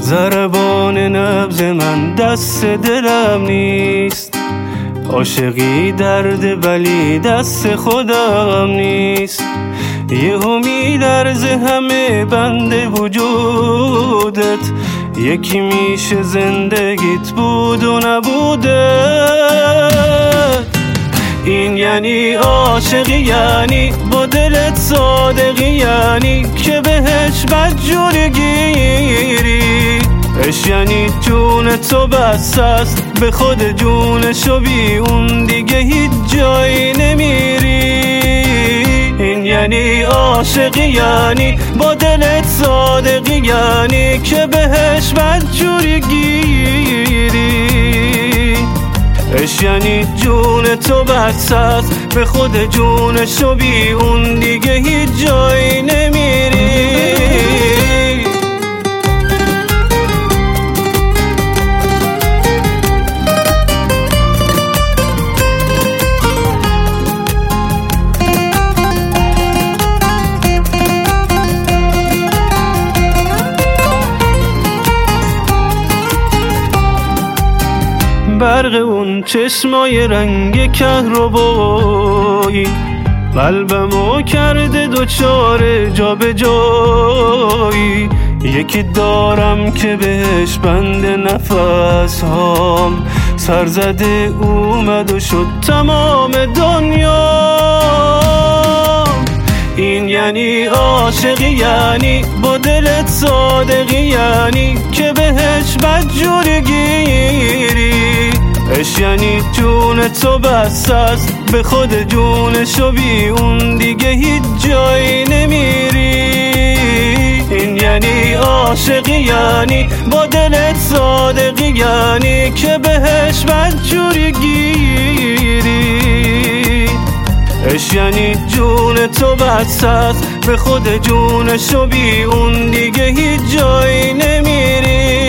ضربان نبض من دست دلم نیست، عاشقی درد ولی دست خودم نیست. یهو میلرزه همه بند وجودت، یکی میشه زندگیت بود و نبودت. این یعنی عاشقی، یعنی با دلت صادقی، یعنی که بهش بدجوری گیری. عشق یعنی جون تو بس است به خود جونشو، بی اون دیگه هیچ جایی نمیری. این یعنی عاشقی، یعنی با دلت صادقی، یعنی که بهش بدجوری گیری. عشق یعنی جون تو بس است به خود جونشو، بی اون دیگه هیچ جایی نمیری. برق اون چشمای رنگ کهربایی قلبمو کرده دوچار جا به جایی. یکی دارم که بهش بند نفس هام، سر زده اومد و شد تمام دنیا. این یعنی عاشقی، یعنی با دلت صادقی، یعنی که بهش بدجوری گیری. عشق یعنی جون تو بس است به خود جونشو، بی اون دیگه هیچ جایی نمیری. این یعنی عاشقی، یعنی با دلت صادقی، یعنی که بهش بدجوری گیری. عشق یعنی جون تو بس است به خود جونشو، بی اون دیگه هیچ جایی نمیری.